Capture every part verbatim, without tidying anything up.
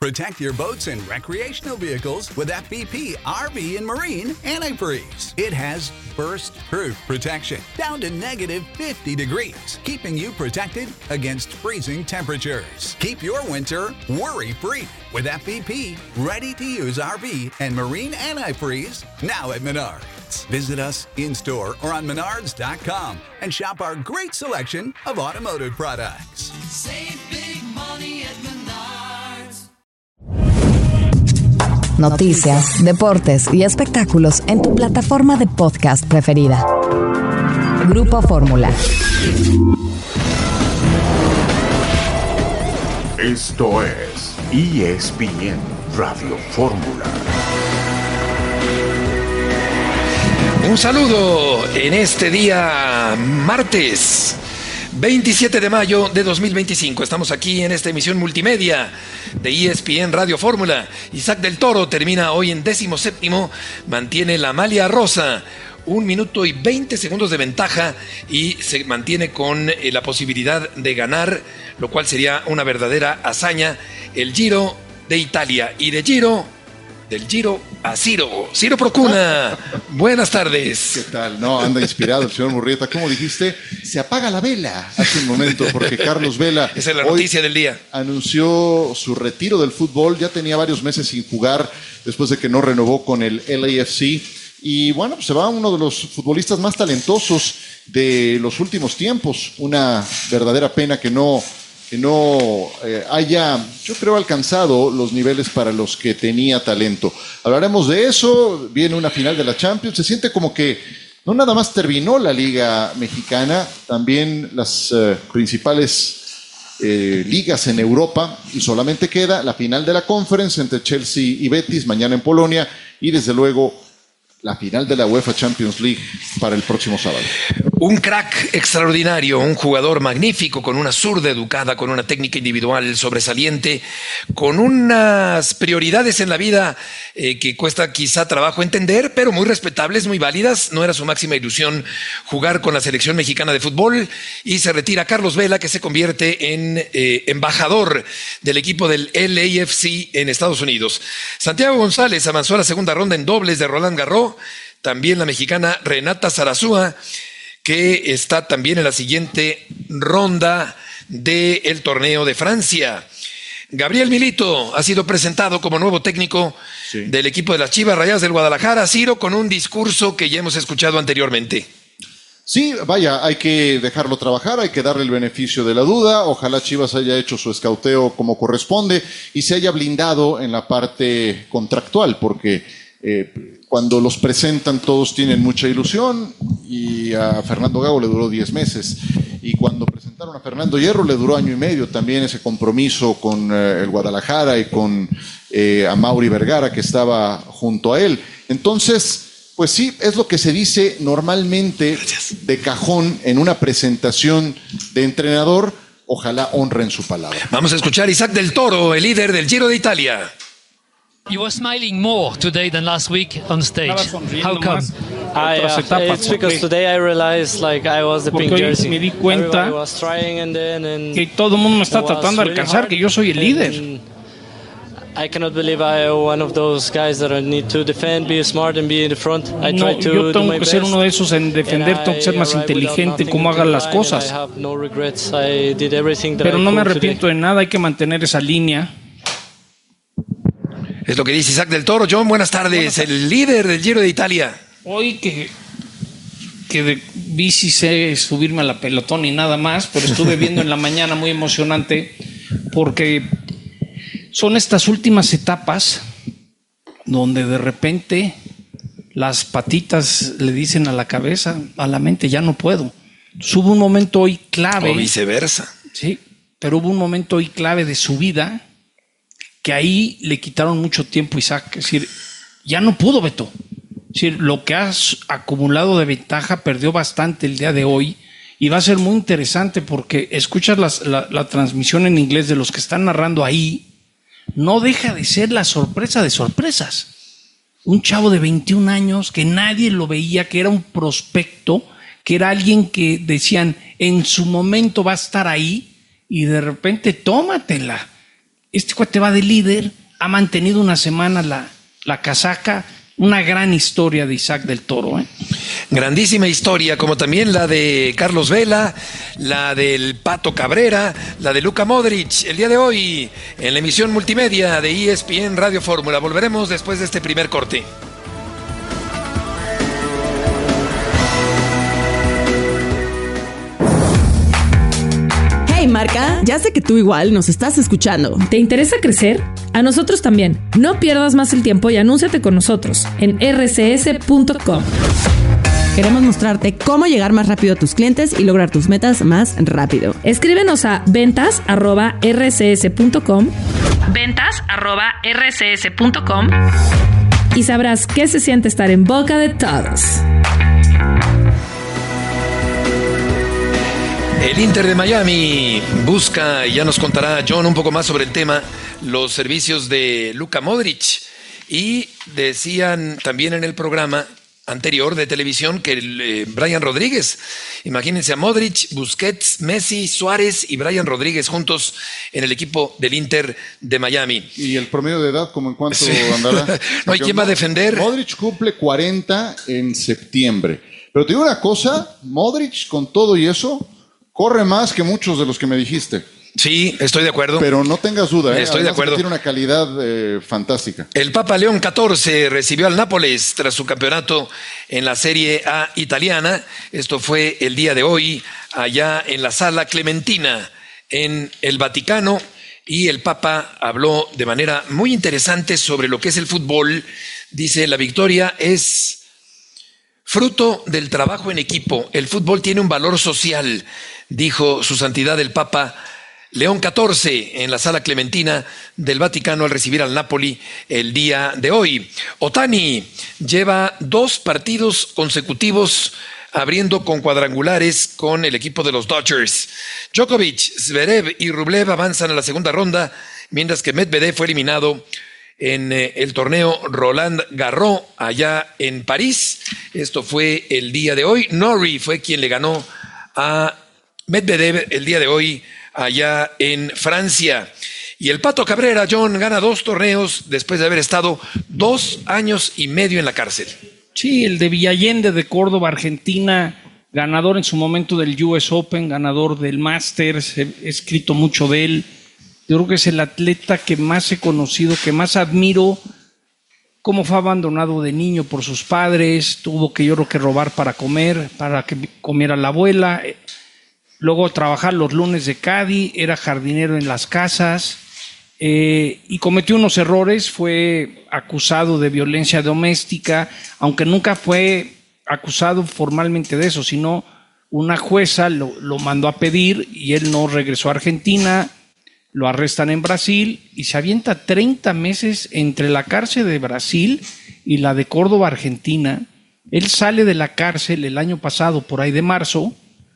Protect your boats and recreational vehicles with F B P R V and Marine Antifreeze. It has burst-proof protection down to negative fifty degrees, keeping you protected against freezing temperatures. Keep your winter worry-free with F B P ready-to-use R V and Marine Antifreeze now at Menards. Visit us in-store or on menards dot com and shop our great selection of automotive products. Save big money at Menards. Noticias, deportes y espectáculos en tu plataforma de podcast preferida. Grupo Fórmula. Esto es E S P N Radio Fórmula. Un saludo en este día martes veintisiete de mayo de dos mil veinticinco. Estamos aquí en esta emisión multimedia de E S P N Radio Fórmula. Isaac del Toro termina hoy en décimo séptimo, mantiene la Malia Rosa, un minuto y veinte segundos de ventaja y se mantiene con eh, la posibilidad de ganar, lo cual sería una verdadera hazaña, el Giro de Italia. Y de Giro, del Giro a Ciro. Ciro Procuna, buenas tardes. ¿Qué tal? No, anda inspirado el señor Murrieta. ¿Cómo dijiste? Se apaga la vela hace un momento, porque Carlos Vela Esa es la noticia del día. Anunció su retiro del fútbol. Ya tenía varios meses sin jugar después de que no renovó con el L A F C. Y bueno, pues se va uno de los futbolistas más talentosos de los últimos tiempos. Una verdadera pena que no... que no eh, haya, yo creo, alcanzado los niveles para los que tenía talento. Hablaremos de eso, viene una final de la Champions, se siente como que no nada más terminó la Liga Mexicana, también las eh, principales eh, ligas en Europa, y solamente queda la final de la Conference entre Chelsea y Betis mañana en Polonia, y desde luego la final de la UEFA Champions League para el próximo sábado. Un crack extraordinario, un jugador magnífico, con una zurda educada, con una técnica individual sobresaliente, con unas prioridades en la vida eh, que cuesta quizá trabajo entender, pero muy respetables, muy válidas. No era su máxima ilusión jugar con la selección mexicana de fútbol, y se retira Carlos Vela, que se convierte en eh, embajador del equipo del L A F C en Estados Unidos. Santiago González avanzó a la segunda ronda en dobles de Roland Garros. También la mexicana Renata Zarazúa, que está también en la siguiente ronda del torneo de Francia. Gabriel Milito ha sido presentado como nuevo técnico sí. del equipo de las Chivas Rayadas del Guadalajara, Ciro, con un discurso que ya hemos escuchado anteriormente. Sí, vaya, hay que dejarlo trabajar, hay que darle el beneficio de la duda. Ojalá Chivas haya hecho su escauteo como corresponde y se haya blindado en la parte contractual, porque eh, cuando los presentan todos tienen mucha ilusión, y a Fernando Gago le duró diez meses, y cuando presentaron a Fernando Hierro le duró año y medio también ese compromiso con eh, el Guadalajara y con eh, a Mauri Vergara, que estaba junto a él. Entonces, pues sí, es lo que se dice normalmente de cajón en una presentación de entrenador. Ojalá honren su palabra. Vamos a escuchar a Isaac del Toro, el líder del Giro de Italia. You were smiling more today than last week on stage. How come? I, uh, it's because today I realized like I was the pink jersey. Me di cuenta was trying and then, and que todo el mundo me está tratando de alcanzar, que yo soy el líder. I cannot believe I am one of those guys that I need to defend, be smart and be in the front. I try no, to yo tengo do my que ser best, uno de esos en defender, tengo que ser más inteligente en cómo hagan las cosas. No regrets. I did everything that Pero I no me could arrepiento today. de nada, hay que mantener esa línea. Es lo que dice Isaac del Toro. John, buenas tardes. Buenas tardes. El líder del Giro de Italia. Hoy que, que de bici sé subirme a la pelotón y nada más, pero estuve viendo en la mañana muy emocionante, porque son estas últimas etapas donde de repente las patitas le dicen a la cabeza, a la mente, ya no puedo. Hubo un momento hoy clave. O viceversa. Sí, pero hubo un momento hoy clave de su vida que ahí le quitaron mucho tiempo a Isaac. Es decir, ya no pudo, Beto. Es decir, lo que has acumulado de ventaja perdió bastante el día de hoy, y va a ser muy interesante porque escuchas las, la, la transmisión en inglés de los que están narrando ahí. No deja de ser la sorpresa de sorpresas. Un chavo de veintiún años que nadie lo veía, que era un prospecto, que era alguien que decían en su momento va a estar ahí, y de repente tómatela. Este cuate va de líder, ha mantenido una semana la, la casaca. Una gran historia de Isaac del Toro, ¿eh? Grandísima historia, como también la de Carlos Vela, la del Pato Cabrera, la de Luka Modric, el día de hoy en la emisión multimedia de E S P N Radio Fórmula. Volveremos después de este primer corte. Hey Marca, ya sé que tú igual nos estás escuchando. ¿Te interesa crecer? A nosotros también. No pierdas más el tiempo y anúnciate con nosotros en r c s punto com. Queremos mostrarte cómo llegar más rápido a tus clientes y lograr tus metas más rápido. Escríbenos a ventas arroba r c s punto com, ventas arroba r c s punto com y sabrás qué se siente estar en boca de todos. El Inter de Miami busca, y ya nos contará John un poco más sobre el tema, los servicios de Luka Modric. Y decían también en el programa anterior de televisión que el, eh, Brian Rodríguez, imagínense a Modric, Busquets, Messi, Suárez y Brian Rodríguez juntos en el equipo del Inter de Miami. ¿Y el promedio de edad como en cuánto Sí. andará? No hay quien va a defender. Modric cumple cuarenta en septiembre. Pero te digo una cosa, Modric con todo y eso corre más que muchos de los que me dijiste. Sí, estoy de acuerdo. Pero no tengas duda, ¿eh? Estoy Además, de acuerdo. tiene una calidad eh, fantástica. El Papa León catorce recibió al Nápoles tras su campeonato en la Serie A italiana. Esto fue el día de hoy, allá en la Sala Clementina, en el Vaticano. Y el Papa habló de manera muy interesante sobre lo que es el fútbol. Dice, la victoria es fruto del trabajo en equipo. El fútbol tiene un valor social, dijo su santidad el Papa León catorce en la Sala Clementina del Vaticano al recibir al Napoli el día de hoy. Ohtani lleva dos partidos consecutivos abriendo con cuadrangulares con el equipo de los Dodgers. Djokovic, Zverev y Rublev avanzan a la segunda ronda, mientras que Medvedev fue eliminado en eh, el torneo Roland Garros allá en París. Esto fue el día de hoy. Norrie fue quien le ganó a Medvedev el día de hoy allá en Francia. Y el Pato Cabrera, John, gana dos torneos después de haber estado dos años y medio en la cárcel. Sí, el de Villallende de Córdoba, Argentina, ganador en su momento del U S Open, ganador del Masters, he, he escrito mucho de él. Yo creo que es el atleta que más he conocido, que más admiro, cómo fue abandonado de niño por sus padres, tuvo que yo creo que robar para comer, para que comiera la abuela. Luego trabajar los lunes de Cádiz, era jardinero en las casas eh, y cometió unos errores, fue acusado de violencia doméstica, aunque nunca fue acusado formalmente de eso, sino una jueza lo, lo mandó a pedir y él no regresó a Argentina, lo arrestan en Brasil y se avienta treinta meses entre la cárcel de Brasil y la de Córdoba, Argentina. Él sale de la cárcel el año pasado, por ahí de marzo,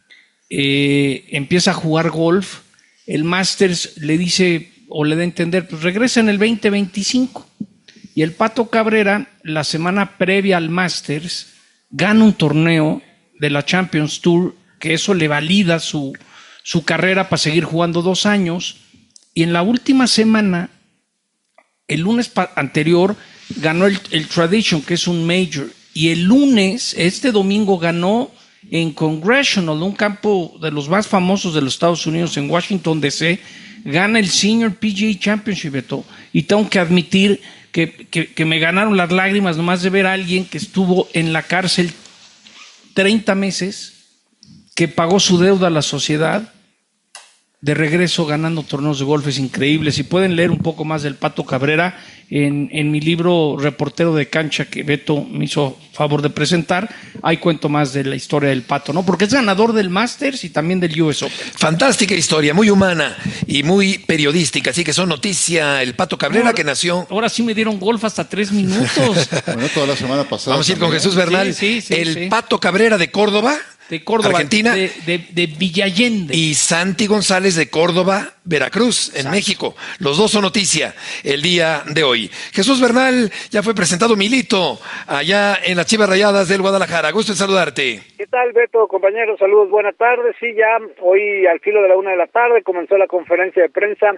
Eh, empieza a jugar golf, el Masters le dice o le da a entender, pues regresa en el veinte veinticinco, y el Pato Cabrera la semana previa al Masters gana un torneo de la Champions Tour, que eso le valida su, su carrera para seguir jugando dos años, y en la última semana, el lunes anterior, ganó el, el Tradition, que es un major, y el lunes, este domingo, ganó en Congressional, un campo de los más famosos de los Estados Unidos, en Washington D C, gana el Senior P G A Championship, Beto. Y tengo que admitir que, que, que me ganaron las lágrimas nomás de ver a alguien que estuvo en la cárcel treinta meses, que pagó su deuda a la sociedad, de regreso ganando torneos de golf. Es increíble. Si pueden leer un poco más del Pato Cabrera en, en mi libro Reportero de Cancha, que Beto me hizo favor de presentar, ahí cuento más de la historia del Pato, ¿no? Porque es ganador del Masters y también del U S Open. Fantástica historia, muy humana y muy periodística, así que son noticia el Pato Cabrera, ahora, que nació... Ahora sí me dieron golf hasta tres minutos. Bueno, toda la semana pasada. Vamos a ir con también. Jesús Bernal. Sí, sí, sí, el sí. Pato Cabrera de Córdoba, de Córdoba, Argentina, de, de, de Villallende. y Santi González de Córdoba, Veracruz, en Exacto. México. Los dos son noticia el día de hoy. Jesús Bernal, ya fue presentado Milito allá en las Chivas Rayadas del Guadalajara. Gusto en saludarte. ¿Qué tal, Beto? Compañeros, saludos, buenas tardes. Sí, ya hoy al filo de la una de la tarde comenzó la conferencia de prensa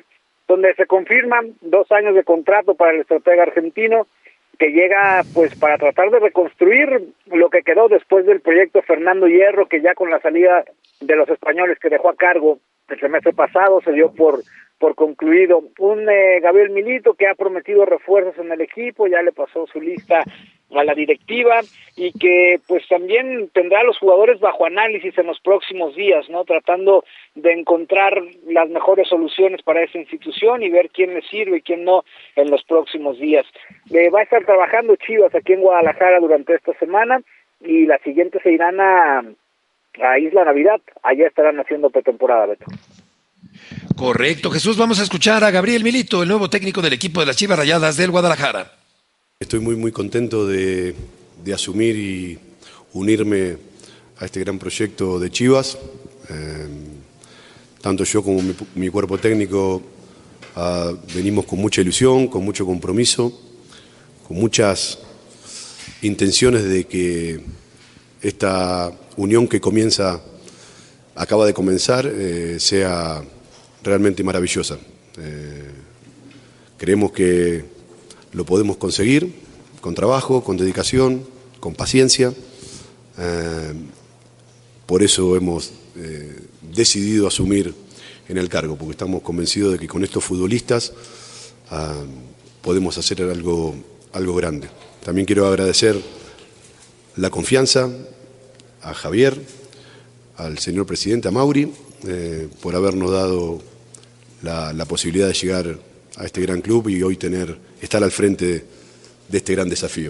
donde se confirman dos años de contrato para el estratega argentino, que llega pues para tratar de reconstruir lo que quedó después del proyecto Fernando Hierro, que ya con la salida de los españoles que dejó a cargo el semestre pasado se dio por por concluido. Un eh, Gabriel Milito que ha prometido refuerzos en el equipo, ya le pasó su lista a la directiva y que pues también tendrá a los jugadores bajo análisis en los próximos días, ¿no? Tratando de encontrar las mejores soluciones para esa institución y ver quién le sirve y quién no en los próximos días. Eh, va a estar trabajando Chivas aquí en Guadalajara durante esta semana y la siguiente se irán a, a Isla Navidad. Allá estarán haciendo pretemporada, Beto. Correcto, Jesús. Vamos a escuchar a Gabriel Milito, el nuevo técnico del equipo de las Chivas Rayadas del Guadalajara. Estoy muy muy contento de, de asumir y unirme a este gran proyecto de Chivas. Eh, tanto yo como mi, mi cuerpo técnico uh, venimos con mucha ilusión, con mucho compromiso, con muchas intenciones de que esta unión que comienza, acaba de comenzar, eh, sea realmente maravillosa. Eh, creemos que lo podemos conseguir con trabajo, con dedicación, con paciencia. Eh, por eso hemos eh, decidido asumir en el cargo, porque estamos convencidos de que con estos futbolistas eh, podemos hacer algo, algo grande. También quiero agradecer la confianza a Javier, al señor presidente, a Mauri, eh, por habernos dado la, la posibilidad de llegar a este gran club y hoy tener, estar al frente de, de este gran desafío.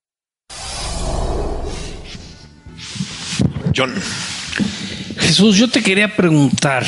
John. Jesús, yo te quería preguntar,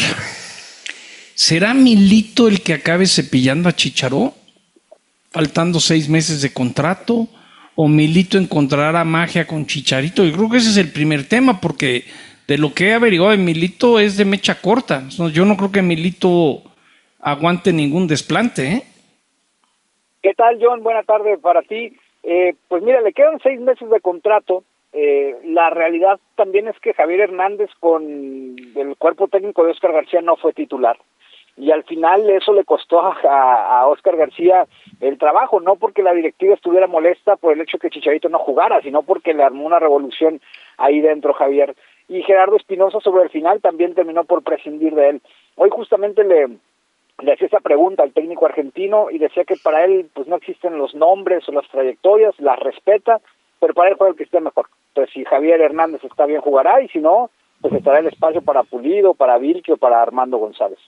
¿será Milito el que acabe cepillando a Chicharó, faltando seis meses de contrato? ¿O Milito encontrará magia con Chicharito? Yo creo que ese es el primer tema, porque de lo que he averiguado de Milito es de mecha corta. Yo no creo que Milito aguante ningún desplante, ¿eh? ¿Qué tal, John? Buena tarde para ti. Eh, pues mira, le quedan seis meses de contrato. Eh, la realidad también es que Javier Hernández con el cuerpo técnico de Óscar García no fue titular. Y al final eso le costó a, a, a Óscar García el trabajo, no porque la directiva estuviera molesta por el hecho que Chicharito no jugara, sino porque le armó una revolución ahí dentro Javier. Y Gerardo Espinosa sobre el final también terminó por prescindir de él. Hoy justamente le, le hacía esa pregunta al técnico argentino y decía que para él pues no existen los nombres o las trayectorias, las respeta, pero para él juega el que esté mejor. Entonces si Javier Hernández está bien jugará y si no, pues estará el espacio para Pulido, para Vilque o para Armando González.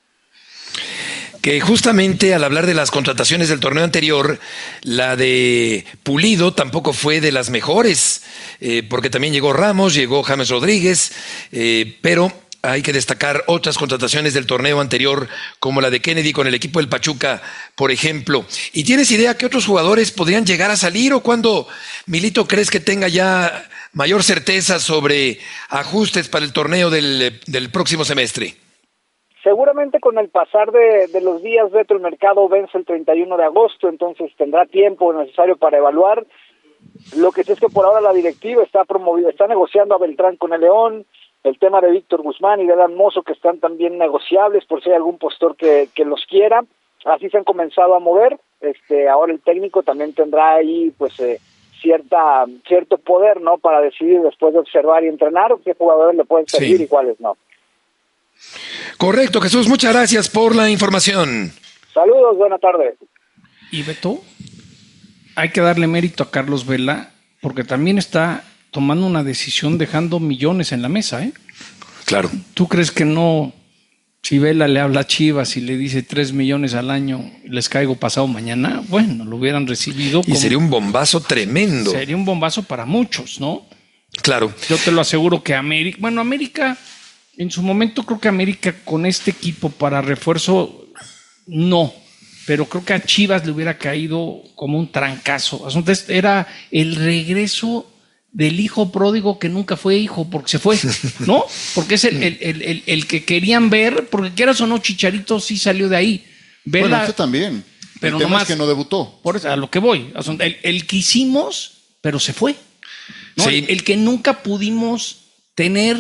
Que justamente al hablar de las contrataciones del torneo anterior, la de Pulido tampoco fue de las mejores, eh, porque también llegó Ramos, llegó James Rodríguez, eh, pero hay que destacar otras contrataciones del torneo anterior, como la de Kennedy con el equipo del Pachuca, por ejemplo. ¿Y tienes idea qué otros jugadores podrían llegar a salir o cuándo, Milito, crees que tenga ya mayor certeza sobre ajustes para el torneo del, del próximo semestre? Seguramente con el pasar de, de los días, Beto, el mercado vence el treinta y uno de agosto, entonces tendrá tiempo necesario para evaluar. Lo que sí es que por ahora la directiva está promovida, está negociando a Beltrán con el León, el tema de Víctor Guzmán y de Adán Mozo, que están también negociables por si hay algún postor que, que los quiera. Así se han comenzado a mover. Este, ahora el técnico también tendrá ahí pues eh, cierta cierto poder, ¿no? Para decidir después de observar y entrenar qué jugadores le pueden servir sí. y cuáles no. Correcto, Jesús, muchas gracias por la información. Saludos, buena tarde. Y Beto, hay que darle mérito a Carlos Vela, porque también está tomando una decisión dejando millones en la mesa, ¿eh? Claro. ¿Tú crees que no, si Vela le habla a Chivas y le dice tres millones al año, les caigo pasado mañana? Bueno, lo hubieran recibido. Y como, sería un bombazo tremendo. Sería un bombazo para muchos, ¿no? Claro. Yo te lo aseguro que América, bueno, América... En su momento creo que América con este equipo para refuerzo, no, pero creo que a Chivas le hubiera caído como un trancazo. Entonces era el regreso del hijo pródigo que nunca fue hijo porque se fue, ¿no? Porque es el, el, el, el, el que querían ver, porque quieras o no, Chicharito sí salió de ahí. Vela, bueno, usted también. Pero el tema nomás, es que no debutó. Por eso, a lo que voy. El, el que hicimos, pero se fue. ¿No? Sí. El, el que nunca pudimos tener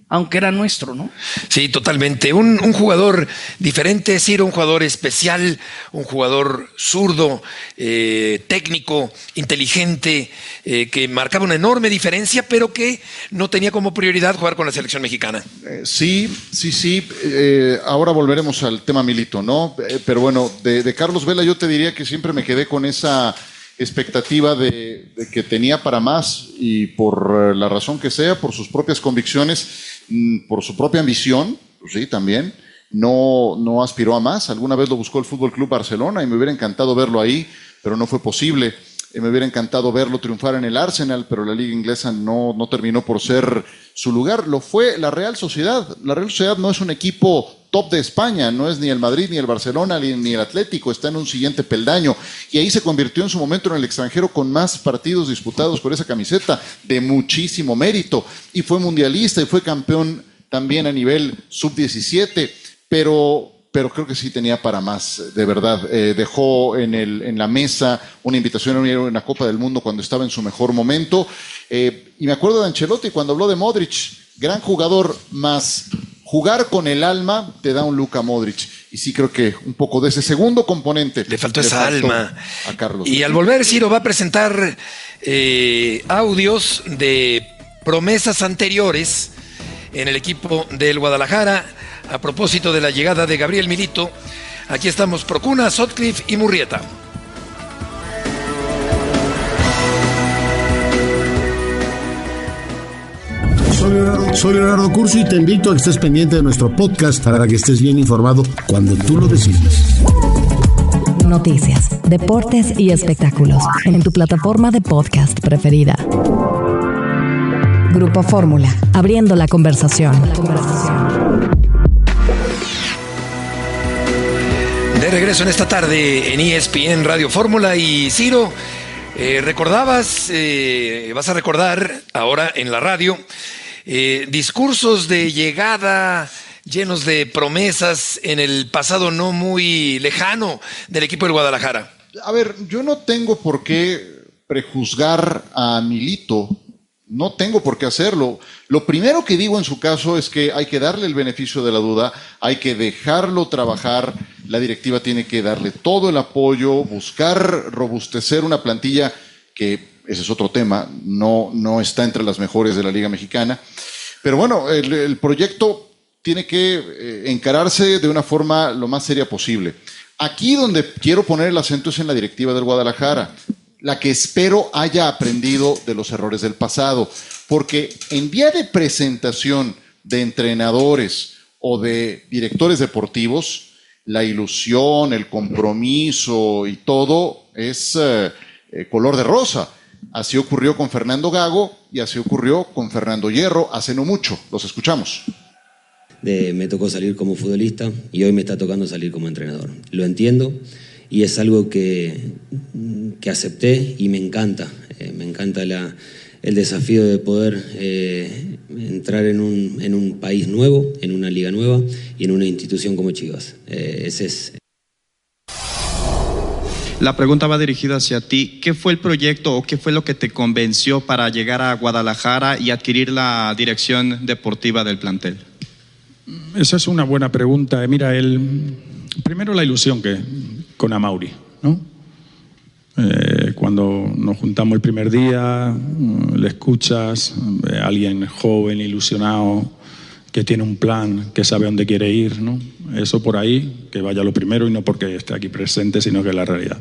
aunque era nuestro, ¿no? Sí, totalmente. Un, un jugador diferente, Ciro, un jugador especial, un jugador zurdo, eh, técnico, inteligente, eh, que marcaba una enorme diferencia, pero que no tenía como prioridad jugar con la selección mexicana. Eh, sí, sí, sí. Eh, ahora volveremos al tema Milito, ¿no? Eh, pero bueno, de, de Carlos Vela yo te diría que siempre me quedé con esa expectativa de, de que tenía para más y por la razón que sea, por sus propias convicciones, por su propia ambición, pues sí, también, no, no aspiró a más. Alguna vez lo buscó el Fútbol Club Barcelona y me hubiera encantado verlo ahí, pero no fue posible. Eh, me hubiera encantado verlo triunfar en el Arsenal, pero la liga inglesa no, no terminó por ser su lugar. Lo fue la Real Sociedad. La Real Sociedad no es un equipo top de España, no es ni el Madrid, ni el Barcelona, ni, ni el Atlético, está en un siguiente peldaño. Y ahí se convirtió en su momento en el extranjero con más partidos disputados por esa camiseta, de muchísimo mérito. Y fue mundialista y fue campeón también a nivel sub diecisiete, pero... pero creo que sí tenía para más, de verdad. Eh, dejó en, el, en la mesa una invitación a unir una Copa del Mundo cuando estaba en su mejor momento. Eh, y me acuerdo de Ancelotti cuando habló de Modric, gran jugador, más jugar con el alma te da un Luka Modric. Y sí creo que un poco de ese segundo componente. Le faltó le esa faltó alma. A Carlos. Y al volver, Ciro va a presentar eh, audios de promesas anteriores en el equipo del Guadalajara. A propósito de la llegada de Gabriel Milito, aquí estamos Procuna, Sotcliffe y Murrieta. Soy Leonardo Curcio y te invito a que estés pendiente de nuestro podcast para que estés bien informado cuando tú lo decidas. Noticias, deportes y espectáculos en tu plataforma de podcast preferida. Grupo Fórmula, abriendo la conversación. La conversación. De regreso en esta tarde en E S P N Radio Fórmula. Y Ciro, eh, recordabas, eh, vas a recordar ahora en la radio, eh, discursos de llegada llenos de promesas en el pasado no muy lejano del equipo del Guadalajara. A ver, yo no tengo por qué prejuzgar a Milito. No tengo por qué hacerlo. Lo primero que digo en su caso es que hay que darle el beneficio de la duda, hay que dejarlo trabajar, la directiva tiene que darle todo el apoyo, buscar robustecer una plantilla que, ese es otro tema, no, no está entre las mejores de la Liga Mexicana. Pero bueno, el, el proyecto tiene que eh, encararse de una forma lo más seria posible. Aquí donde quiero poner el acento es en la directiva del Guadalajara, la que espero haya aprendido de los errores del pasado, porque en vía de presentación de entrenadores o de directores deportivos, la ilusión, el compromiso y todo es eh, eh, color de rosa. Así ocurrió con Fernando Gago y así ocurrió con Fernando Hierro hace no mucho. Los escuchamos. De, me tocó salir como futbolista y hoy me está tocando salir como entrenador. Lo entiendo. Y es algo que, que acepté y me encanta. Eh, me encanta la, el desafío de poder eh, entrar en un, en un país nuevo, en una liga nueva y en una institución como Chivas. Eh, ese es. La pregunta va dirigida hacia ti. ¿Qué fue el proyecto o qué fue lo que te convenció para llegar a Guadalajara y adquirir la dirección deportiva del plantel? Esa es una buena pregunta. Mira, el, primero la ilusión que con Amauri, ¿no? Eh, cuando nos juntamos el primer día, le escuchas, eh, alguien joven, ilusionado, que tiene un plan, que sabe dónde quiere ir, ¿no? Eso por ahí, que vaya lo primero y no porque esté aquí presente, sino que es la realidad.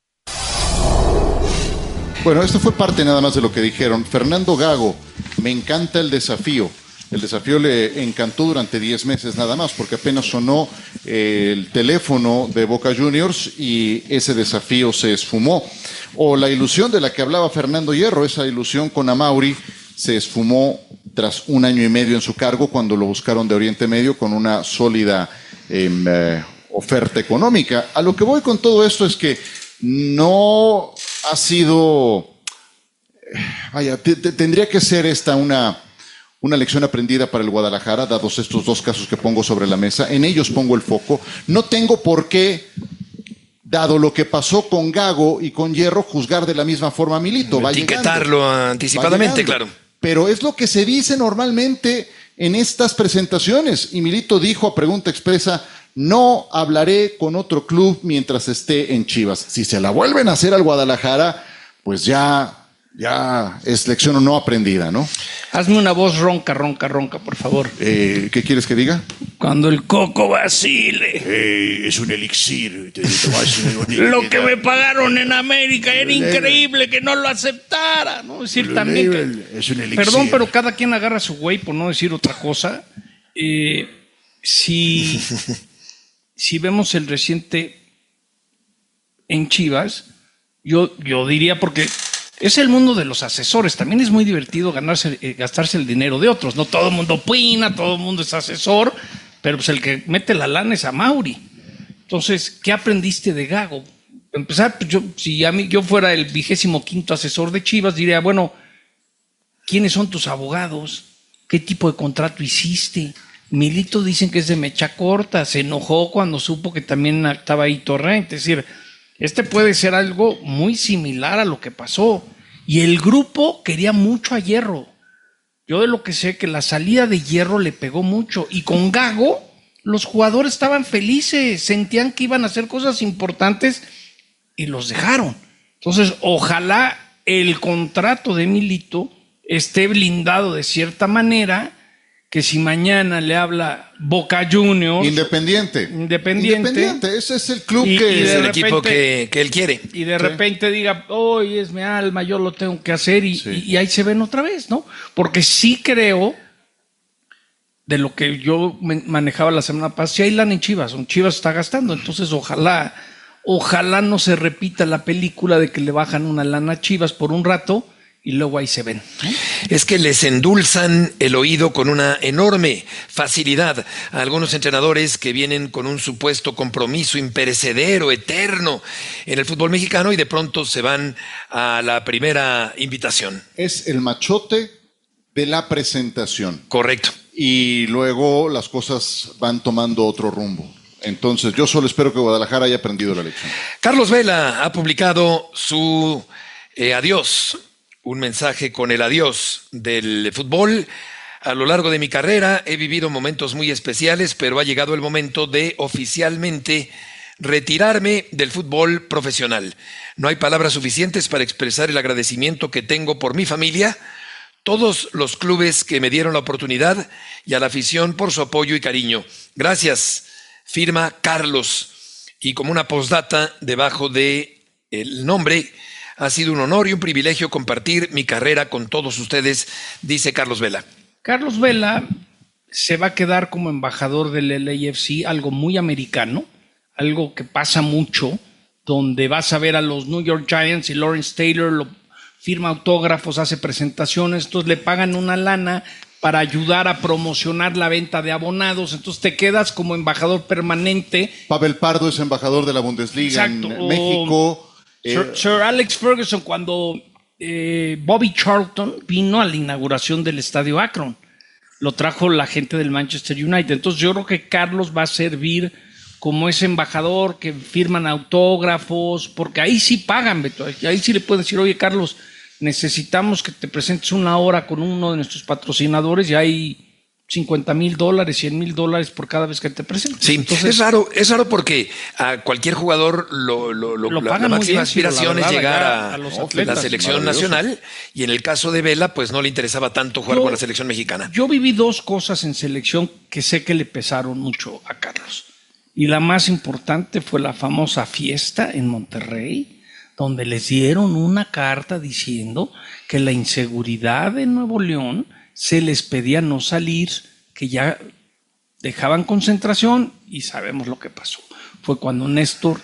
Bueno, esto fue parte nada más de lo que dijeron. Fernando Gago, me encanta el desafío. El desafío le encantó durante diez meses nada más, porque apenas sonó eh, el teléfono de Boca Juniors y ese desafío se esfumó. O la ilusión de la que hablaba Fernando Hierro, esa ilusión con Amauri, se esfumó tras un año y medio en su cargo cuando lo buscaron de Oriente Medio con una sólida eh, eh, oferta económica. A lo que voy con todo esto es que no ha sido... Vaya, t- t- tendría que ser esta una... Una lección aprendida para el Guadalajara, dados estos dos casos que pongo sobre la mesa. En ellos pongo el foco. No tengo por qué, dado lo que pasó con Gago y con Hierro, juzgar de la misma forma a Milito. Va etiquetarlo llegando, anticipadamente, claro. Pero es lo que se dice normalmente en estas presentaciones. Y Milito dijo a pregunta expresa: no hablaré con otro club mientras esté en Chivas. Si se la vuelven a hacer al Guadalajara, pues ya, ya es lección no aprendida, ¿no? Hazme una voz ronca, ronca, ronca, por favor. Eh, ¿Qué quieres que diga? Cuando el coco vacile. Eh, es un elixir. Te Lo que me pagaron en América era increíble que no lo aceptara, ¿no? Es decir, también que, es un elixir. Perdón, pero cada quien agarra su güey, por no decir otra cosa. Eh, si, si vemos el reciente en Chivas, yo, yo diría, porque es el mundo de los asesores. También es muy divertido ganarse, eh, gastarse el dinero de otros. No todo el mundo opina, todo el mundo es asesor, pero pues el que mete la lana es Amaury. Entonces, ¿qué aprendiste de Gago? Para empezar, pues yo, si a mí yo fuera el vigésimo quinto asesor de Chivas, diría, bueno, ¿quiénes son tus abogados? ¿Qué tipo de contrato hiciste? Milito dicen que es de mecha corta, se enojó cuando supo que también estaba ahí Torrente. Es decir, este puede ser algo muy similar a lo que pasó. Y el grupo quería mucho a Hierro. Yo de lo que sé que la salida de Hierro le pegó mucho. Y con Gago, los jugadores estaban felices, sentían que iban a hacer cosas importantes y los dejaron. Entonces, ojalá el contrato de Milito esté blindado de cierta manera, que si mañana le habla Boca Juniors... Independiente. Independiente. Independiente, ese es el club y, que... y es el repente, equipo que, que él quiere. Y de repente sí. diga, hoy es mi alma, yo lo tengo que hacer, y, sí. y, y ahí se ven otra vez, ¿no? Porque sí creo, de lo que yo manejaba la semana pasada, si hay lana en Chivas, un Chivas está gastando, entonces ojalá, ojalá no se repita la película de que le bajan una lana a Chivas por un rato, y luego ahí se ven. ¿Eh? Es que les endulzan el oído con una enorme facilidad a algunos entrenadores que vienen con un supuesto compromiso imperecedero, eterno en el fútbol mexicano, y de pronto se van a la primera invitación. Es el machote de la presentación. Correcto. Y luego las cosas van tomando otro rumbo. Entonces yo solo espero que Guadalajara haya aprendido la lección. Carlos Vela ha publicado su eh, adiós. Un mensaje con el adiós del fútbol. A lo largo de mi carrera he vivido momentos muy especiales, pero ha llegado el momento de oficialmente retirarme del fútbol profesional. No hay palabras suficientes para expresar el agradecimiento que tengo por mi familia, todos los clubes que me dieron la oportunidad y a la afición por su apoyo y cariño. Gracias, firma Carlos. Y como una postdata debajo de el nombre: ha sido un honor y un privilegio compartir mi carrera con todos ustedes, dice Carlos Vela. Carlos Vela se va a quedar como embajador del L A F C, algo muy americano, algo que pasa mucho, donde vas a ver a los New York Giants y Lawrence Taylor, lo, firma autógrafos, hace presentaciones, entonces le pagan una lana para ayudar a promocionar la venta de abonados, entonces te quedas como embajador permanente. Pavel Pardo es embajador de la Bundesliga. Exacto. En México. Sir, Sir Alex Ferguson, cuando eh, Bobby Charlton vino a la inauguración del Estadio Akron, lo trajo la gente del Manchester United. Entonces yo creo que Carlos va a servir como ese embajador que firman autógrafos, porque ahí sí pagan, Beto. Ahí sí le puedes decir, oye Carlos, necesitamos que te presentes una hora con uno de nuestros patrocinadores y hay cincuenta mil dólares, cien mil dólares por cada vez que te presentes. Sí, entonces es raro, es raro porque a cualquier jugador lo, lo, lo, lo la, la máxima bien, aspiración verdad, es llegar a, a, a los atletas, la selección nacional, y en el caso de Vela, pues no le interesaba tanto jugar yo, con la selección mexicana. Yo viví dos cosas en selección que sé que le pesaron mucho a Carlos. Y la más importante fue la famosa fiesta en Monterrey, donde les dieron una carta diciendo que la inseguridad de Nuevo León se les pedía no salir, que ya dejaban concentración, y sabemos lo que pasó. Fue cuando Néstor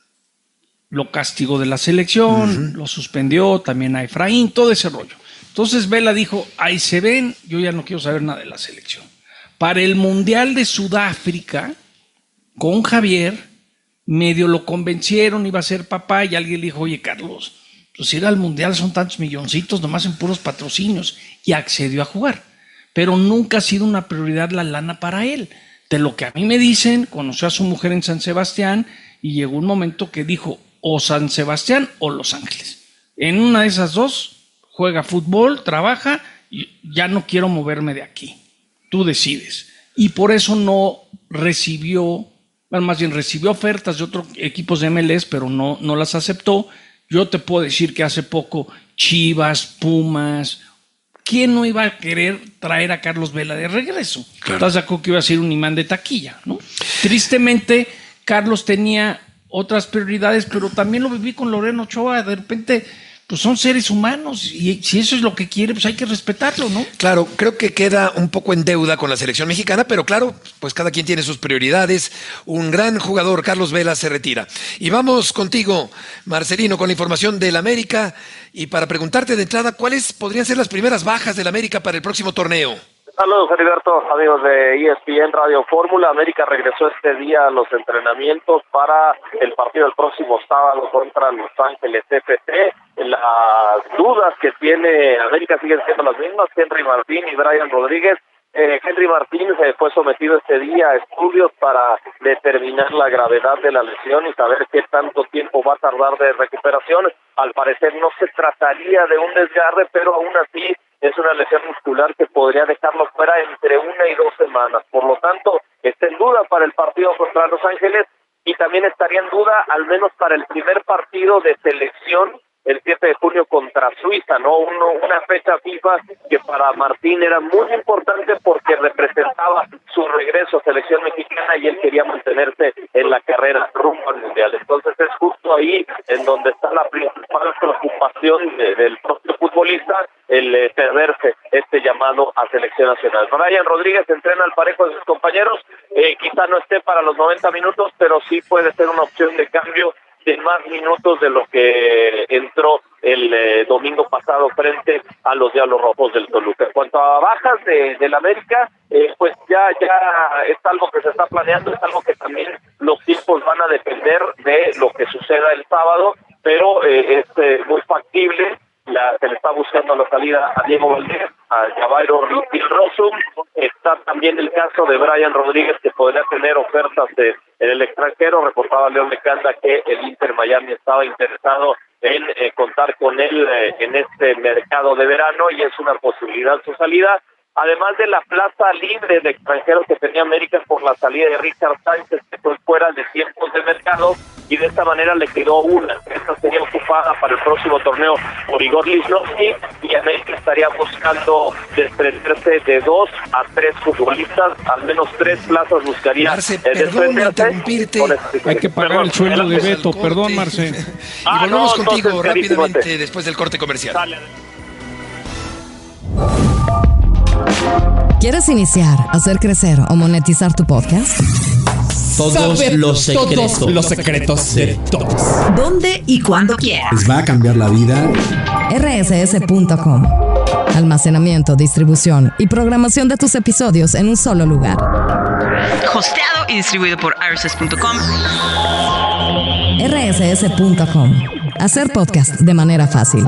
lo castigó de la selección, uh-huh. lo suspendió, también a Efraín, todo ese rollo. Entonces Vela dijo, ahí se ven, yo ya no quiero saber nada de la selección. Para el Mundial de Sudáfrica, con Javier, medio lo convencieron, iba a ser papá, y alguien le dijo, oye Carlos, pues ir al Mundial son tantos milloncitos, nomás en puros patrocinios, y accedió a jugar. Pero nunca ha sido una prioridad la lana para él. De lo que a mí me dicen, conoció a su mujer en San Sebastián y llegó un momento que dijo o San Sebastián o Los Ángeles. En una de esas dos juega fútbol, trabaja y ya no quiero moverme de aquí. tú decides. Y por eso no recibió, bueno, más bien recibió ofertas de otros equipos de M L S, pero no, no las aceptó. Yo te puedo decir que hace poco Chivas, Pumas, ¿quién no iba a querer traer a Carlos Vela de regreso? Claro. ¿Estás de acuerdo que iba a ser un imán de taquilla, no? Tristemente, Carlos tenía otras prioridades, pero también lo viví con Loreno Ochoa. De repente, pues son seres humanos y si eso es lo que quiere, pues hay que respetarlo, ¿no? Claro, creo que queda un poco en deuda con la selección mexicana, pero claro, pues cada quien tiene sus prioridades. Un gran jugador, Carlos Vela, se retira. Y vamos contigo, Marcelino, con la información del América y para preguntarte de entrada, ¿cuáles podrían ser las primeras bajas del América para el próximo torneo? Saludos, Heriberto, amigos de E S P N Radio Fórmula. América regresó este día a los entrenamientos para el partido del próximo sábado contra Los Ángeles F C. Las dudas que tiene América siguen siendo las mismas, Henry Martín y Brian Rodríguez. Eh, Henry Martín eh, fue sometido este día a estudios para determinar la gravedad de la lesión y saber qué tanto tiempo va a tardar de recuperación. Al parecer no se trataría de un desgarre, pero aún así es una lesión muscular que podría dejarlo fuera entre una y dos semanas. Por lo tanto, está en duda para el partido contra Los Ángeles y también estaría en duda al menos para el primer partido de selección el siete de junio contra Suiza, ¿no? Uno, una fecha FIFA que para Martín era muy importante porque representaba su regreso a selección mexicana y él quería mantenerse en la carrera rumbo al Mundial. Entonces es justo ahí en donde está la principal preocupación de, del propio futbolista, el eh, perderse este llamado a selección nacional. Brian Rodríguez entrena al parejo de sus compañeros, eh, quizá no esté para los noventa minutos, pero sí puede ser una opción de cambio de más minutos de lo que entró el eh, domingo pasado frente a los Diablos Rojos del Toluca. En cuanto a bajas de del América, eh, pues ya ya es algo que se está planeando, es algo que también los tiempos van a depender de lo que suceda el sábado, pero eh, es eh, muy factible. La, se le está buscando la salida a Diego Valdés, a Javairo Rosum. Está también el caso de Brian Rodríguez, que podría tener ofertas de, en el extranjero. Reportaba León Lecanda que el Inter Miami estaba interesado en eh, contar con él eh, en este mercado de verano y es una posibilidad su salida. Además de la plaza libre de extranjeros que tenía América por la salida de Richard Sánchez, que fue fuera de tiempos de mercado, y de esta manera le quedó una. Esta sería ocupada para el próximo torneo por Igor Lichnowsky, y América estaría buscando desprenderse de dos a tres futbolistas, al menos tres plazas buscaría Marce, eh, perdón interrumpirte. Hay que pagar perdón, el sueldo de Beto, perdón, Marce. Y ah, volvemos no, contigo entonces, rápidamente después del corte comercial. Dale. ¿Quieres iniciar, hacer crecer o monetizar tu podcast? Todos Saber los secretos. Todos los secretos de todos. ¿Dónde y cuándo quieras? ¿Les va a cambiar la vida? R S S punto com. Almacenamiento, distribución y programación de tus episodios en un solo lugar. Hosteado y distribuido por R S S punto com. R S S punto com. Hacer podcast de manera fácil.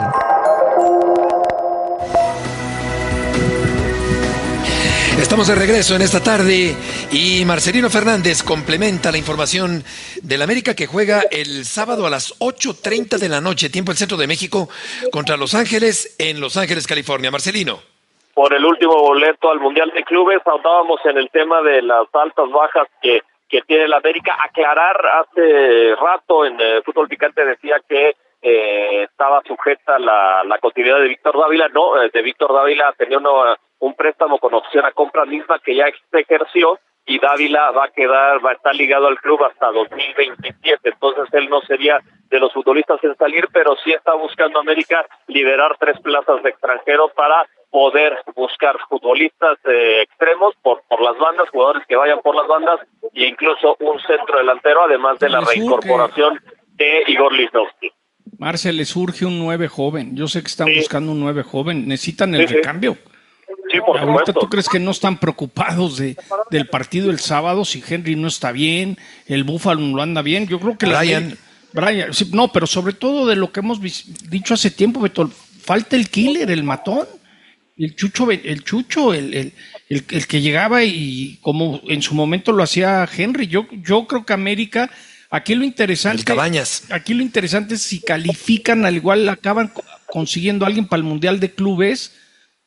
Estamos de regreso en esta tarde y Marcelino Fernández complementa la información del América que juega el sábado a las ocho treinta de la noche, tiempo del Centro de México, contra Los Ángeles en Los Ángeles, California. Marcelino. Por el último boleto al Mundial de Clubes, hablábamos en el tema de las altas bajas que, que tiene el América. Aclarar, hace rato en eh, Fútbol Picante decía que eh, estaba sujeta la, la continuidad de Víctor Dávila. No, eh, de Víctor Dávila tenía una... un préstamo con opción a compra misma que ya se ejerció y Dávila va a quedar, va a estar ligado al club hasta dos mil veintisiete, entonces él no sería de los futbolistas en salir, pero sí está buscando América liberar tres plazas de extranjeros para poder buscar futbolistas eh, extremos por, por las bandas, jugadores que vayan por las bandas e incluso un centro delantero, además de la reincorporación de Igor Lichnowsky. Marce, le surge un nueve joven, yo sé que están sí. buscando un nueve joven, necesitan el sí, recambio. Sí. Sí, por Ahorita supuesto. ¿Tú crees que no están preocupados de, del partido el sábado si Henry no está bien, el Búfalo no anda bien? Yo creo que Brian. La, Brian, sí, no, pero sobre todo de lo que hemos dicho hace tiempo, Beto, falta el killer, el matón, el Chucho, el Chucho, el, el, el, el que llegaba y como en su momento lo hacía Henry. Yo, yo creo que América, aquí lo interesante, el Cabañas. Aquí lo interesante es si califican, al igual acaban consiguiendo a alguien para el Mundial de Clubes.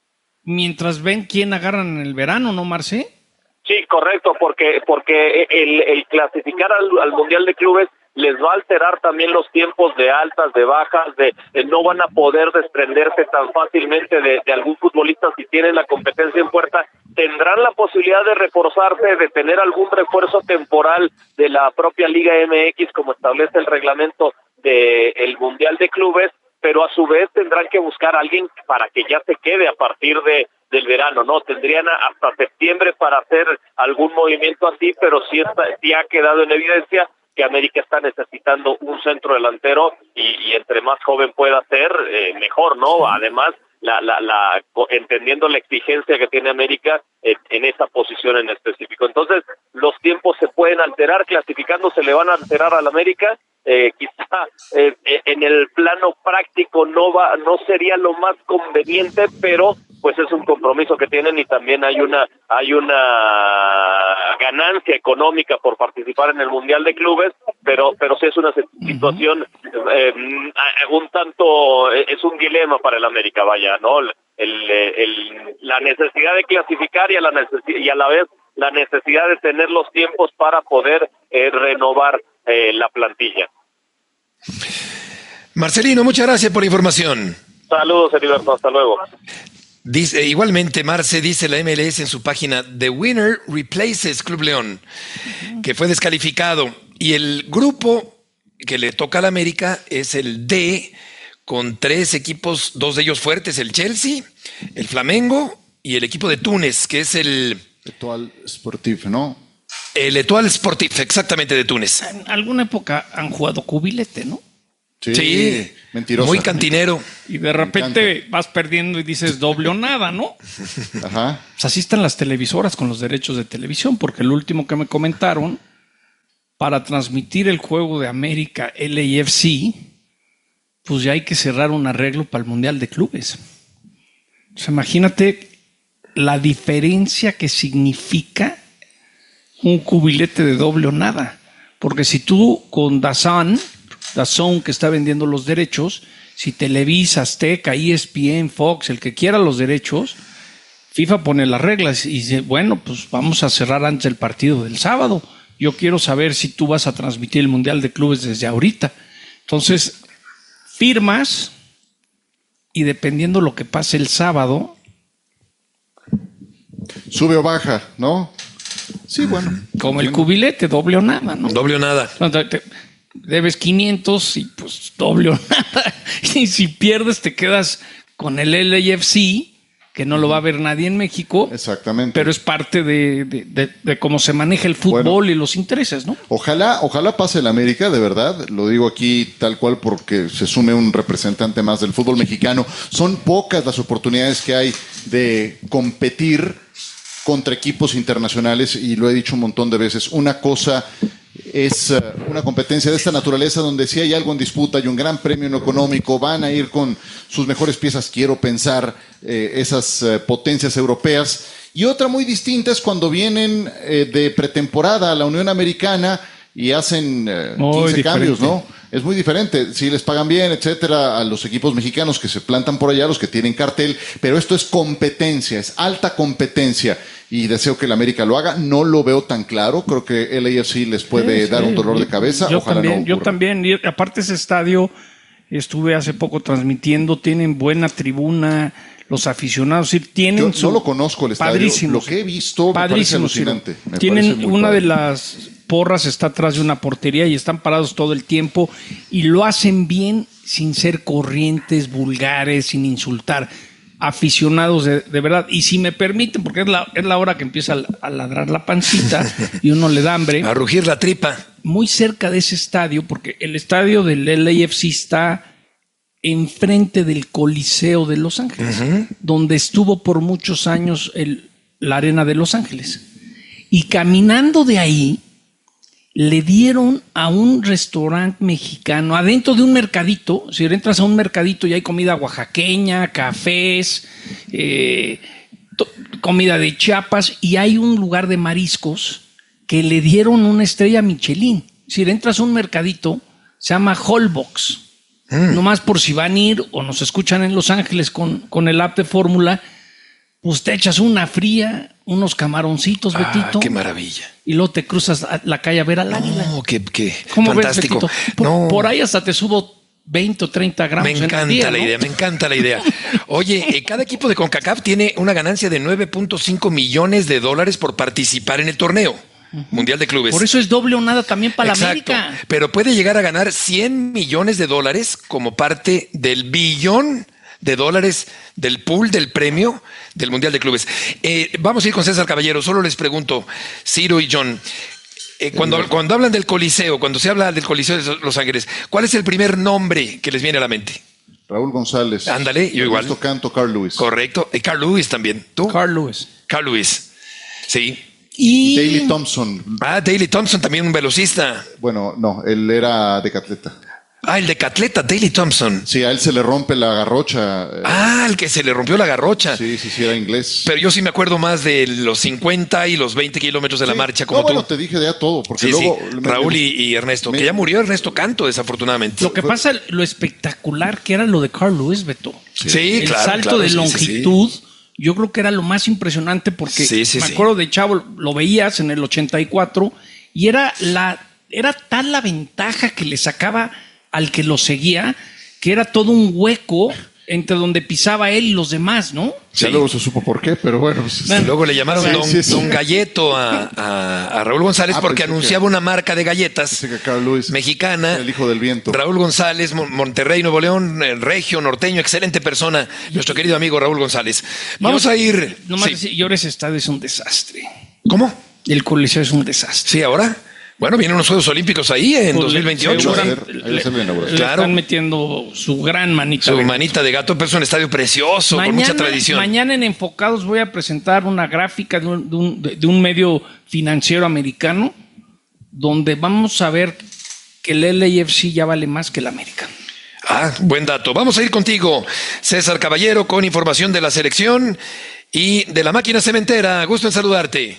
mientras ven quién agarran en el verano, ¿no, Marce? Sí, correcto, porque porque el, el clasificar al, al Mundial de Clubes les va a alterar también los tiempos de altas, de bajas, de, de no van a poder desprenderse tan fácilmente de, de algún futbolista si tienen la competencia en puerta. Tendrán la posibilidad de reforzarse, de tener algún refuerzo temporal de la propia Liga M X, como establece el reglamento del Mundial de Clubes, pero a su vez tendrán que buscar a alguien para que ya se quede a partir de del verano, ¿no? Tendrían hasta septiembre para hacer algún movimiento así, pero sí, está, sí ha quedado en evidencia que América está necesitando un centro delantero y, y entre más joven pueda ser, eh, mejor, ¿no? Además, la, la, la, entendiendo la exigencia que tiene América en, en esa posición en específico. Entonces, los tiempos se pueden alterar, clasificando se le van a alterar al América. Eh, quizá eh, en el plano práctico no va, no sería lo más conveniente, pero pues es un compromiso que tienen y también hay una hay una ganancia económica por participar en el Mundial de Clubes, pero pero sí es una situación eh, un tanto, es un dilema para el América, vaya, ¿no? El, el, el la necesidad de clasificar y a la necesi- y a la vez la necesidad de tener los tiempos para poder eh, renovar eh, la plantilla. Marcelino, muchas gracias por la información. Saludos, Heriberto, hasta luego. Dice, igualmente, Marce, dice la M L S en su página, The Winner Replaces Club León, que fue descalificado. Y el grupo que le toca al América es el D, con tres equipos, dos de ellos fuertes, el Chelsea, el Flamengo y el equipo de Túnez, que es el... Etoile Sportif, ¿no? El Etoile Sportif, exactamente, de Túnez. En alguna época han jugado cubilete, ¿no? Sí, sí, mentiroso. Muy cantinero. Y de repente vas perdiendo y dices doble o nada, ¿no? Ajá. Pues así están las televisoras con los derechos de televisión, porque el último que me comentaron, para transmitir el juego de América L A F C, pues ya hay que cerrar un arreglo para el Mundial de Clubes. O sea, imagínate la diferencia que significa un cubilete de doble o nada. Porque si tú con DAZN, DAZN que está vendiendo los derechos, si Televisa, Azteca, E S P N, Fox, el que quiera los derechos, FIFA pone las reglas y dice, bueno, pues vamos a cerrar antes el partido del sábado. Yo quiero saber si tú vas a transmitir el Mundial de Clubes desde ahorita. Entonces, firmas y dependiendo lo que pase el sábado... Sube o baja, ¿no? Sí, bueno. Como el cubilete, doble o nada, ¿no? Doble o nada. Debes quinientos y pues doble o nada. Y si pierdes te quedas con el L A F C, que no lo va a ver nadie en México. Exactamente. Pero es parte de, de, de, de cómo se maneja el fútbol, bueno, y los intereses, ¿no? Ojalá, ojalá pase el América, de verdad. Lo digo aquí tal cual porque se sume un representante más del fútbol mexicano. Son pocas las oportunidades que hay de competir contra equipos internacionales y lo he dicho un montón de veces. Una cosa es uh, una competencia de esta naturaleza donde si hay algo en disputa, hay un gran premio no económico, van a ir con sus mejores piezas, quiero pensar, eh, esas uh, potencias europeas. Y otra muy distinta es cuando vienen eh, de pretemporada a la Unión Americana y hacen eh, quince cambios, ¿no? Es muy diferente. Si les pagan bien, etcétera, a los equipos mexicanos que se plantan por allá, los que tienen cartel, pero esto es competencia, es alta competencia y deseo que el América lo haga. No lo veo tan claro. Creo que el A F C les puede sí, dar sí. un dolor de cabeza. Yo Ojalá también, no yo también. Y aparte ese estadio estuve hace poco transmitiendo, tienen buena tribuna. Los aficionados sí, tienen. Yo no lo conozco el estadio. Padrísimo. Lo que he visto me parece alucinante. Me tienen parece muy una padre. de las porras está atrás de una portería y están parados todo el tiempo y lo hacen bien sin ser corrientes, vulgares, sin insultar. Aficionados de, de verdad. Y si me permiten, porque es la, es la hora que empieza a ladrar la pancita y uno le da hambre. A rugir la tripa. Muy cerca de ese estadio, porque el estadio del L A F C está enfrente del Coliseo de Los Ángeles, uh-huh. donde estuvo por muchos años el, la Arena de Los Ángeles. Y caminando de ahí, le dieron a un restaurante mexicano, adentro de un mercadito. Si entras a un mercadito y hay comida oaxaqueña, cafés, eh, to, comida de Chiapas, y hay un lugar de mariscos que le dieron una estrella Michelin. Si entras a un mercadito, se llama Holbox. Mm. Nomás por si van a ir o nos escuchan en Los Ángeles con, con el app de Fórmula, pues te echas una fría, unos camaroncitos, Ah, Betito. qué maravilla. Y luego te cruzas a la calle a ver al águila. No, qué, qué ¿Cómo fantástico. ves, Betito? Por, No. por ahí hasta te subo veinte o treinta gramos Me en el encanta día, la ¿no? idea, me encanta la idea. Oye, eh, cada equipo de CONCACAF tiene una ganancia de nueve punto cinco millones de dólares por participar en el torneo mundial de clubes. Por eso es doble o nada también para Exacto, la América. pero puede llegar a ganar cien millones de dólares como parte del billón de dólares del pool del premio del Mundial de Clubes. Eh, vamos a ir con César Caballero. Solo les pregunto, Ciro y John, eh, cuando, cuando hablan del Coliseo, cuando se habla del Coliseo de Los Ángeles, ¿cuál es el primer nombre que les viene a la mente? Raúl González. Ándale, yo igual. Ernesto Canto, Carl Lewis. Correcto. Y Carl Lewis también. ¿Tú? Carl Lewis. Carl Lewis. Sí. Y Daley Thompson. Ah, Daley Thompson, también un velocista. Bueno, no, él era decatleta. Ah, el decatleta, Daley Thompson. Sí, a él se le rompe la garrocha. eh, Ah, el que se le rompió la garrocha. Sí, sí, sí, era inglés. Pero yo sí me acuerdo más de los cincuenta y los veinte kilómetros de la Sí. marcha, como no, tú. bueno, te dije de ya todo, porque Sí, luego... sí. me- Raúl me- y, y Ernesto, me- que ya murió Ernesto Canto, desafortunadamente. Lo que pasa, lo espectacular que era lo de Carl Lewis, Beto. Sí, el claro, salto claro, de sí, sí, longitud, yo creo que era lo más impresionante porque Sí, sí, me sí. acuerdo de chavo, lo veías en el ochenta y cuatro y era la era tal la ventaja que le sacaba al que lo seguía que era todo un hueco entre donde pisaba él y los demás, ¿no? Ya luego se supo por qué, pero bueno. pues, Y luego le llamaron Sí, don, sí, sí. don Galleto a, a- a Raúl González Ah, porque pensé anunciaba que- una marca de galletas Pensé que Carl Lewis mexicana. el hijo del viento. Raúl González, Mon- Monterrey, Nuevo León, eh, regio, norteño, excelente persona, nuestro querido amigo Raúl González. Vamos Yo- a ir. Nomás Sí. decir, y ahora ese estadio es un desastre. ¿Cómo? El Coliseo es un desastre. Sí, ahora. Bueno, vienen unos Juegos Olímpicos ahí en Pues, dos mil veintiocho. Ahí va a seguramente ser- ahí va a ser la inauguración. le Claro. están metiendo su gran manita. Su de- manita de gato, pero es un estadio precioso, con mucha tradición. Mañana en Enfocados voy a presentar una gráfica de un, de un- de un medio financiero americano donde vamos a ver que el L A F C ya vale más que el América. Ah, buen dato. Vamos a ir contigo, César Caballero, con información de la selección y de la máquina cementera. Gusto en saludarte.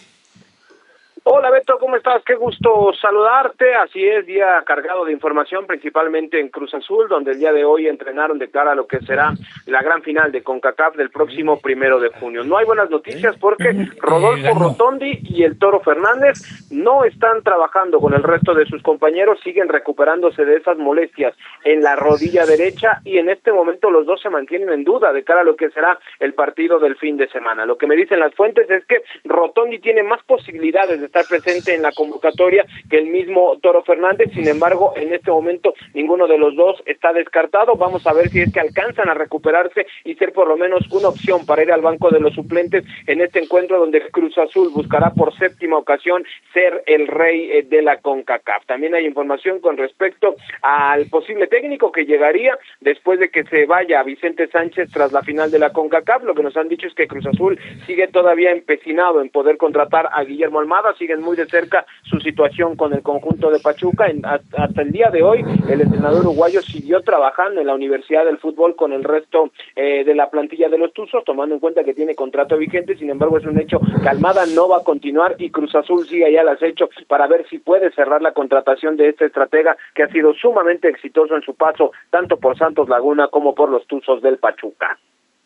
Hola Beto, ¿cómo estás? Qué gusto saludarte. Así es, día cargado de información, principalmente en Cruz Azul, donde el día de hoy entrenaron de cara a lo que será la gran final de CONCACAF del próximo primero de junio. No hay buenas noticias porque Rodolfo Rotondi y el Toro Fernández no están trabajando con el resto de sus compañeros, siguen recuperándose de esas molestias en la rodilla derecha y en este momento los dos se mantienen en duda de cara a lo que será el partido del fin de semana. Lo que me dicen las fuentes es que Rotondi tiene más posibilidades de estar presente en la convocatoria que el mismo Toro Fernández, sin embargo, en este momento ninguno de los dos está descartado. Vamos a ver si es que alcanzan a recuperarse y ser por lo menos una opción para ir al banco de los suplentes en este encuentro donde Cruz Azul buscará por séptima ocasión ser el rey eh, de la CONCACAF. También hay información con respecto al posible técnico que llegaría después de que se vaya Vicente Sánchez tras la final de la CONCACAF. Lo que nos han dicho es que Cruz Azul sigue todavía empecinado en poder contratar a Guillermo Almada, siguen muy de cerca su situación con el conjunto de Pachuca. En, hasta el día de hoy, el entrenador uruguayo siguió trabajando en la Universidad del Fútbol con el resto eh, de la plantilla de los Tuzos, tomando en cuenta que tiene contrato vigente. Sin embargo, es un hecho que Almada no va a continuar y Cruz Azul sigue allá al acecho para ver si puede cerrar la contratación de este estratega que ha sido sumamente exitoso en su paso tanto por Santos Laguna como por los Tuzos del Pachuca.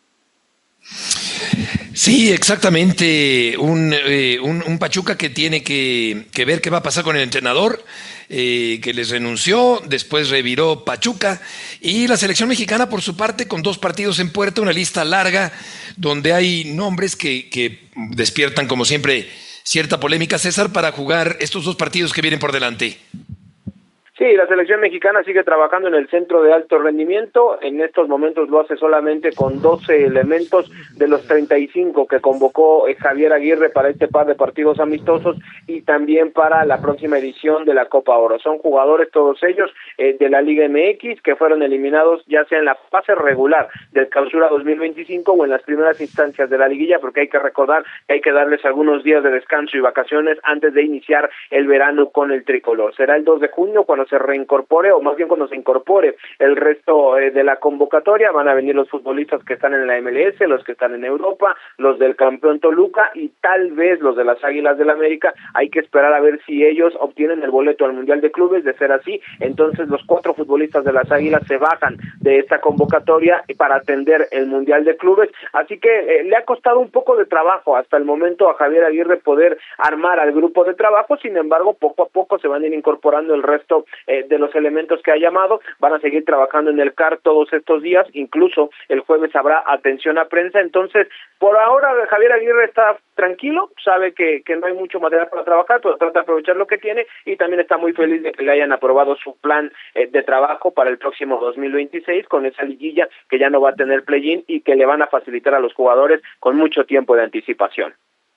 Sí, exactamente. Un, eh, un, un Pachuca que tiene que, que ver qué va a pasar con el entrenador, eh, que les renunció, después reviró Pachuca. Y la selección mexicana, por su parte, con dos partidos en puerta, una lista larga, donde hay nombres que, que despiertan, como siempre, cierta polémica, César, para jugar estos dos partidos que vienen por delante. Sí, la selección mexicana sigue trabajando en el centro de alto rendimiento. En estos momentos lo hace solamente con doce elementos de los treinta y cinco que convocó Javier Aguirre para este par de partidos amistosos y también para la próxima edición de la Copa Oro. Son jugadores todos ellos eh, de la Liga M X que fueron eliminados ya sea en la fase regular del Clausura dos mil veinticinco o en las primeras instancias de la liguilla, porque hay que recordar que hay que darles algunos días de descanso y vacaciones antes de iniciar el verano con el tricolor. Será el dos de junio cuando se reincorpore, o más bien cuando se incorpore el resto eh, de la convocatoria, van a venir los futbolistas que están en la M L S, los que están en Europa, los del campeón Toluca y tal vez los de las Águilas del América. Hay que esperar a ver si ellos obtienen el boleto al Mundial de Clubes. De ser así, entonces los cuatro futbolistas de las Águilas se bajan de esta convocatoria para atender el Mundial de Clubes. Así que eh, le ha costado un poco de trabajo hasta el momento a Javier Aguirre poder armar al grupo de trabajo. Sin embargo, poco a poco se van a ir incorporando el resto eh, de los elementos que ha llamado. Van a seguir trabajando en el C A R todos estos días, incluso el jueves habrá atención a prensa. Entonces, por ahora Javier Aguirre está tranquilo, sabe que, que no hay mucho material para trabajar, pero trata de aprovechar lo que tiene y también está muy feliz de que le hayan aprobado su plan eh, de trabajo para el próximo dos mil veintiséis con esa liguilla que ya no va a tener play-in y que le van a facilitar a los jugadores con mucho tiempo de anticipación.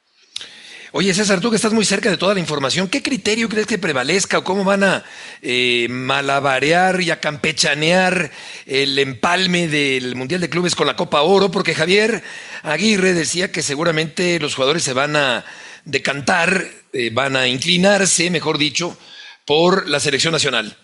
Oye, César, tú que estás muy cerca de toda la información, ¿qué criterio crees que prevalezca o cómo van a eh, malabarear y a campechanear el empalme del Mundial de Clubes con la Copa Oro? Porque Javier Aguirre decía que seguramente los jugadores se van a decantar, eh, van a inclinarse, mejor dicho, por la selección nacional.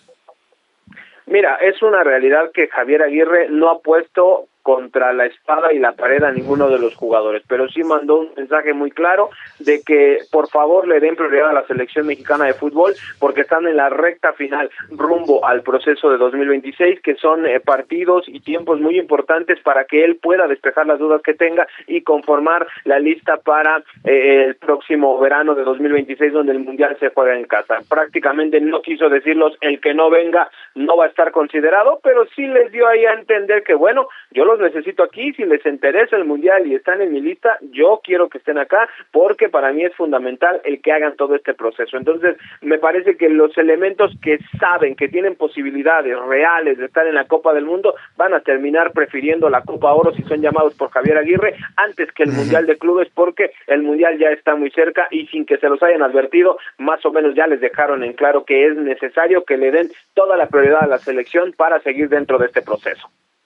Mira, es una realidad que Javier Aguirre no ha puesto contra la espada y la pared a ninguno de los jugadores, pero sí mandó un mensaje muy claro de que por favor le den prioridad a la selección mexicana de fútbol porque están en la recta final rumbo al proceso de dos mil veintiséis, que son eh, partidos y tiempos muy importantes para que él pueda despejar las dudas que tenga y conformar la lista para eh, el próximo verano de dos mil veintiséis, donde el Mundial se juega en casa. Prácticamente no quiso decirlos, el que no venga no va a estar considerado, pero sí les dio ahí a entender que bueno, yo los necesito aquí, si les interesa el Mundial y están en mi lista, yo quiero que estén acá, porque para mí es fundamental el que hagan todo este proceso. Entonces, me parece que los elementos que saben que tienen posibilidades reales de estar en la Copa del Mundo, van a terminar prefiriendo la Copa Oro si son llamados por Javier Aguirre, antes que el Mundial de Clubes, porque el Mundial ya está muy cerca y sin que se los hayan advertido, más o menos ya les dejaron en claro que es necesario que le den toda la prioridad a la selección para seguir dentro de este proceso.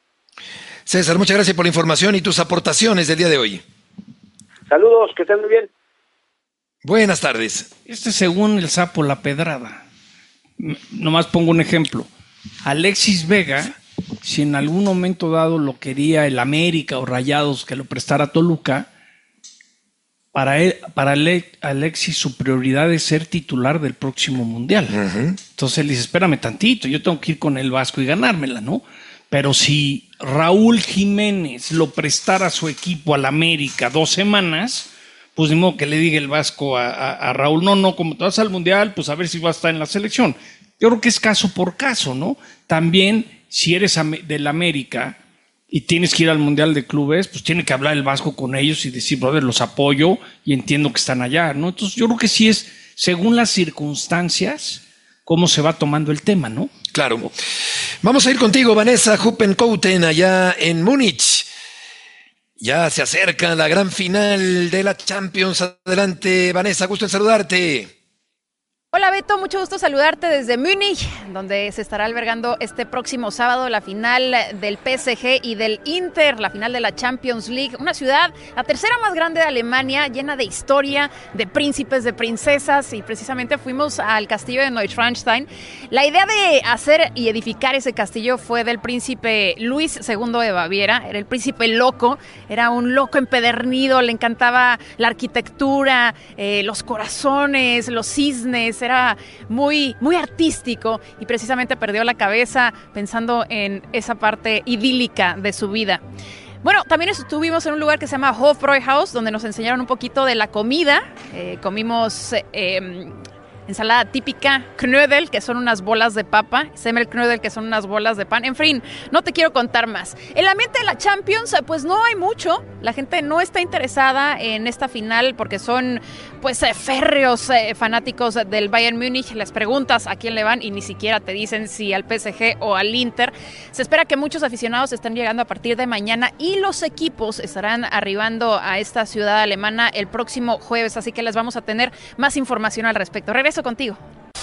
César, muchas gracias por la información y tus aportaciones del día de hoy. Saludos, que estén muy bien. Buenas tardes. Este según el sapo La Pedrada. Nomás pongo un ejemplo. Alexis Vega, si en algún momento dado lo quería el América o Rayados que lo prestara a Toluca, para él, para Alexis su prioridad es ser titular del próximo Mundial. Uh-huh. Entonces él dice, espérame tantito, yo tengo que ir con el Vasco y ganármela, ¿no? Pero si Raúl Jiménez lo prestara a su equipo al América dos semanas, pues ni modo que le diga el Vasco a, a, a Raúl, no, no, como te vas al Mundial, pues a ver si va a estar en la selección. Yo creo que es caso por caso, ¿no? También, si eres del América y tienes que ir al Mundial de Clubes, pues tiene que hablar el Vasco con ellos y decir, brother, los apoyo y entiendo que están allá, ¿no? Entonces yo creo que sí es, según las circunstancias, cómo se va tomando el tema, ¿no? Claro. Vamos a ir contigo, Vanessa Huppenkouten, allá en Múnich. Ya se acerca la gran final de la Champions. Adelante, Vanessa, gusto en saludarte. Hola Beto, mucho gusto saludarte desde Múnich, donde se estará albergando este próximo sábado la final del P S G y del Inter, la final de la Champions League, una ciudad, la tercera más grande de Alemania, llena de historia, de príncipes, de princesas, y precisamente fuimos al castillo de Neuschwanstein. La idea de hacer y edificar ese castillo fue del príncipe Luis segundo de Baviera, era el príncipe loco, era un loco empedernido, le encantaba la arquitectura, eh, los corazones, los cisnes, era muy, muy artístico y precisamente perdió la cabeza pensando en esa parte idílica de su vida. Bueno, también estuvimos en un lugar que se llama Hofbräuhaus, donde nos enseñaron un poquito de la comida. Eh, comimos eh, ensalada típica, Knödel, que son unas bolas de papa, Semmelknödel, que son unas bolas de pan. En fin, no te quiero contar más. El ambiente de la Champions, pues no hay mucho. La gente no está interesada en esta final porque son pues eh, férreos eh, fanáticos del Bayern Múnich. Les preguntas a quién le van y ni siquiera te dicen si al P S G o al Inter. Se espera que muchos aficionados estén llegando a partir de mañana y los equipos estarán arribando a esta ciudad alemana el próximo jueves, así que les vamos a tener más información al respecto. Regreso contigo.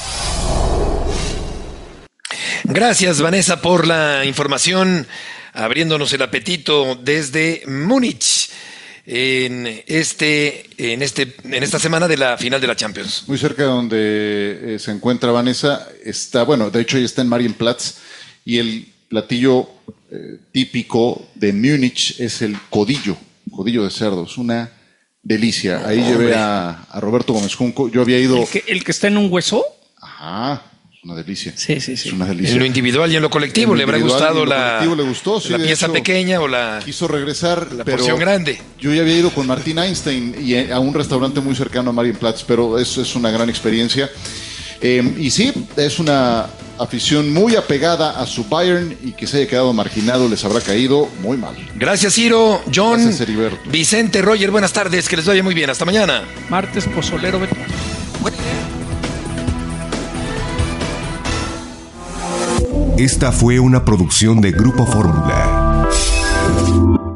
Gracias, Vanessa, por la información, abriéndonos el apetito desde Múnich. en este, en este, en esta semana de la final de la Champions. Muy cerca de donde eh, se encuentra Vanessa, está, bueno, de hecho ella está en Marienplatz, y el platillo eh, típico de Múnich es el codillo, codillo de cerdo, es una delicia. Ahí Hombre. llevé a, a Roberto Gómez Junco, yo había ido... ¿El que, el que está en un hueso? Ajá. Una delicia. Sí, sí, sí. Es una delicia. En lo individual y en lo colectivo, en lo le habrá individual gustado y en lo la, colectivo le gustó, sí, la de pieza hecho, pequeña o la, quiso regresar, la pero porción grande. Yo ya había ido con Martín Einstein y a un restaurante muy cercano a Marienplatz, pero eso es una gran experiencia. Eh, y sí, es una afición muy apegada a su Bayern, y que se haya quedado marginado les habrá caído muy mal. Gracias, Ciro, John, Gracias, Heriberto. Vicente, Roger, buenas tardes, que les vaya muy bien, hasta mañana. Martes pozolero, Beto. Esta fue una producción de Grupo Fórmula.